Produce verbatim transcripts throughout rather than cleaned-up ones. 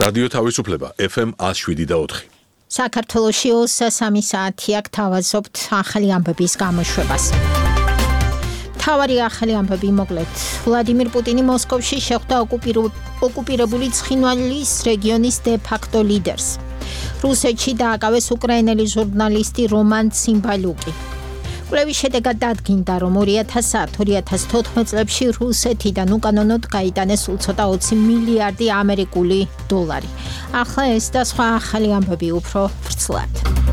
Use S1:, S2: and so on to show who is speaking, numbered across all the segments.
S1: რადიო თავისუფლება ეფ ემ one oh seven და four.
S2: საქართველოში სამი საათი აქ თავაზობთ ახალი ამბების გამოშვებას. თავარი ახალი ამბები მოკლედ. ვლადიმირ პუტინი მოსკოვში შეხვდა ოკუპირებული ცხინვალის რეგიონის დე ფაქტო ლიდერს. რუსეთში დააკავეს უკრაინელი ჟურნალისტი რომან ციმბალუკი. კვლევის შედეგად დადგინდა, რომ two thousand ten two thousand fourteen წლებში რუსეთიდან უკანონოდ გაიტანეს სულ ცოტა twenty მილიარდი ამერიკული დოლარი. ახლა ეს და სხვა ახალი ამბები უფრო ვრცლად.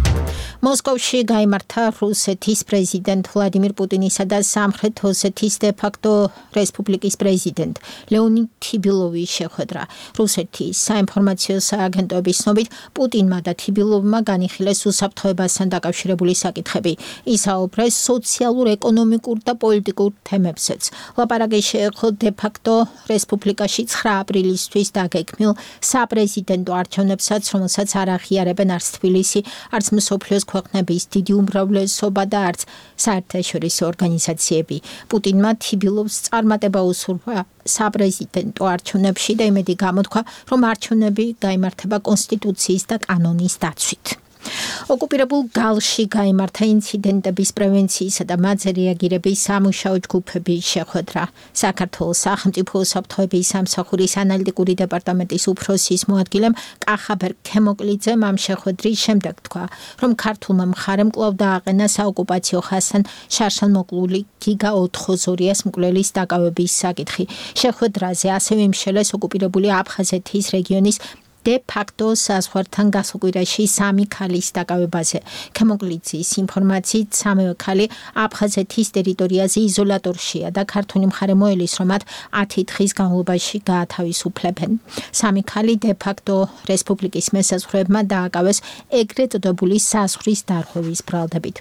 S2: მოსკოვში გაიმართა რუსეთის პრეზიდენტ ვლადიმირ პუტინისა და სამხრეთ ოსეთის დე ფაქტო რესპუბლიკის პრეზიდენტ ლეონიდ თიბილოვის შეხვედრა. რუსეთის საინფორმაციო სააგენტოების ცნობით, პუტინმა და თიბილოვმა განიხილეს უსაფრთხოებასთან დაკავშირებული საკითხები. ისაუბრეს სოციალურ, ეკონომიკურ და პოლიტიკურ თემებზეც. ლაპარაკი შეეხო დე ფაქტო რესპუბლიკაში nine აპრილისთვის დაგეგმილ საპრეზიდენტო არჩევნებსაც, რომელსაც არ აღიარებენ არც თბილისი, არც მსოფლიოს ქვეყნების დიდი უმრავლესობა და არც საერთაშორისო ორგანიზაციები. პუტინმა თიბილოვს წარმატება უსურვა საპრეზიდენტო არჩევნებში და იმედი გამოთქვა, რომ არჩევნები გაიმართება კონსტიტუციის და კანონის დაცვით. ოკუპირებულ გალში გაიმართა ინციდენტების პრევენციისა და მათზე რეაგირების სამუშაო ჯგუფების შეხვედრა. საქართველოს სახელმწიფო უსაფრთხოების სამსახურის ანალიტიკური დეპარტამენტის უფროსის მოადგილემ კახაბერ ქემოკლიძემ ამ შეხვედრის შემდეგ თქვა, რომ ქართულმა მხარემ კვლავ დააყენა საოკუპაციო ხაზთან შარშანმოკლული გიგა ოთხ-ოზორიას მკვლელის დაკავების საკითხი. შეხვედრაზე ასევე იმშელეს ოკუპირებული აფხაზეთის რეგიონის დე ფაქტო საზღვართან გასაკვირაში სამი ქალის დაკავებაზე. ქემოკლიძის ინფორმაციით სამივე ქალი აფხაზეთის ტერიტორიაზე იზოლატორშია და ქართული მხარე მოელის, რომ მათ ათი დღის განმავლობაში გაათავისუფლებენ. სამი ქალი დე ფაქტო რესპუბლიკის მესაზღვრეებმა დააკავეს ეგრეთ წოდებული საზღვრის დარღვევის ბრალდებით.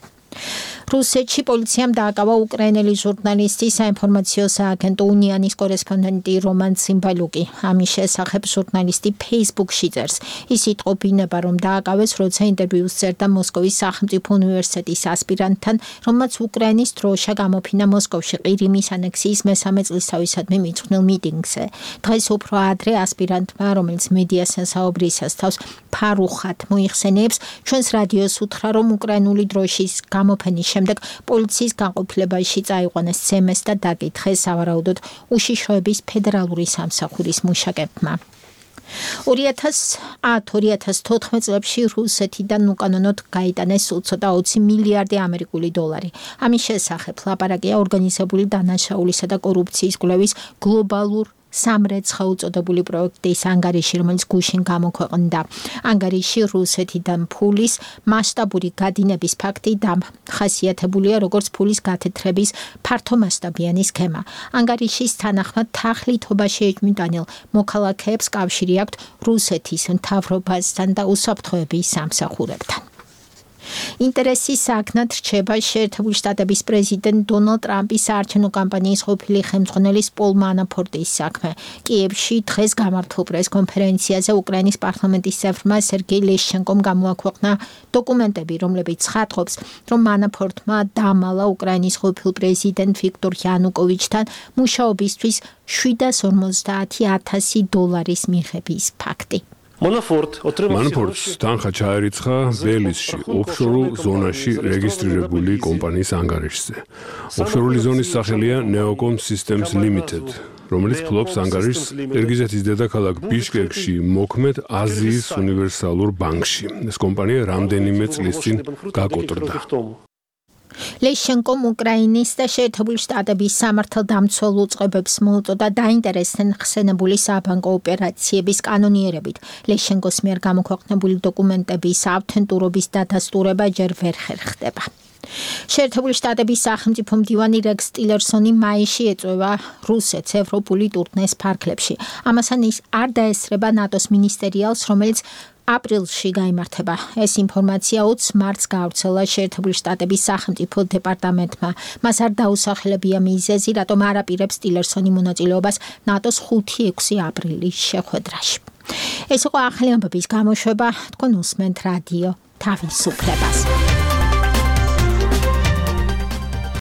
S2: რუსეთში პოლიციამ დააკავა უკრაინელი ჟურნალისტი საინფორმაციო სააგენტო უნიანის კორესპონდენტი რომან ციმბალუკი. ამის შესახებ ჟურნალისტი ფეისბუქში წერს. ის იტყობინება, რომ დააკავეს, როცა ინტერვიუს წერდა მოსკოვის სახელმწიფო უნივერსიტეტის ასპირანტთან, რომელმაც უკრაინის დროშა გამოფინა მოსკოვში ყირიმის ანექსიის მესამე წლისთავისადმი მიძღვნილ მიტინგზე. დღეს უფრო ადრე ასპირანტმა, რომელიც მედიასთან საუბრისას თავს ფარუხად მოიხსენიებს, ჩვენს რადიოს უთხრა, რომ უკრაინული დროშის გამოფენის შემდეგ პოლიციის განყოფილებაში წაიყვანეს ცემეს და დაკითხეს სავარაუდოდ უშიშროების ფედერალური სამსახურის მუშაკებმა. two thousand ten two thousand fourteen წლებში რუსეთიდან უკანონოდ გაიტანეს სულ ცოტა twenty მილიარდი ამერიკული დოლარი. ამის შესახებ ლაპარაკია ორგანიზებული დანაშაულისა და კორუფციის კვლევის გლობალურ სამრეცხა უწოდებული პროექტის ანგარიში, რომელიც გუშინ გამოქვეყნდა. ანგარიში რუსეთიდან ფულის მასშტაბური გადინების ფაქტი დამახასიათებულია როგორც ფულის გათეთრების ფართომასშტაბიანი სქემა. ანგარიშის თანახმად თაღლითობაში ეჭვმიტანილ მოქალაქეებს კავშირი აქვთ რუსეთის მთავრობასთან და უსაფრთხოების სამსახურებთან. ინტერესის საგნად რჩება შეერთებული შტატების პრეზიდენტ დონალდ ტრამპის საარჩევნო კამპანიის ყოფილი ხელმძღვანელის პოლ მანაფორტის საქმე. კიევში დღეს გამართულ პრესკონფერენციაზე უკრაინის პარლამენტის წევრმა სერგეი ლეშჩენკომ გამოაქვეყნა დოკუმენტები, რომლებიც ცხადყოფს, რომ მანაფორტმა დამალა უკრაინის ყოფილ პრეზიდენტ ვიქტორ იანუკოვიჩთან მუშაობისთვის seven hundred fifty thousand დოლარის მიღების ფაქტი.
S3: მანაფორტს თანხა ჩაერიცხა ბელიზში, ოფშორულ ზონაში რეგისტრირებული კომპანიის ანგარიშზე. ოფშორული ზონის სახელია Neocom Systems Limited, რომელიც ფლობს ანგარიშს ყირგიზეთის დედაქალაქ ბიშკეკში მოქმედ აზიის უნივერსალურ ბანკში. ეს კომპანია რამდენიმე წლის წინ გაკოტრდა.
S2: ლეშჩენკომ უკრაინის და შეერთებული შტატების სამართალდამცველ უწყებებს მოუწოდა დაინტერესდნენ ხსენებული საბანკო ოპერაციების კანონიერებით. ლეშჩენკოს მიერ გამოქვეყნებული დოკუმენტების ავთენტურობის დადასტურება ჯერ ვერ ხერხდება. შეერთებული შტატების სახელმწიფო მდივანი რეკს ტილერსონი მაისში ეწევა რუსეთს ევროპული ტურნეს ფარგლებში. ამასთან ის არ დაესწრება ნატოს მინისტერიალს, რომელიც აპრილში გაიმართება. ეს ინფორმაცია ოცს მარტს გაავრცელა შეერთებული შტატების სახელმწიფო დეპარტამენტმა. მას არ დაუსახელებია მიზეზი, რატომ არ აპირებს ტილერსონი მონაწილეობას ნატოს ხუთი ექვსი აპრილის შეხვედრაში. ეს იყო ახალი ამბების გამოშვება. თქვენ უსმენთ რადიო თავისუფლებას.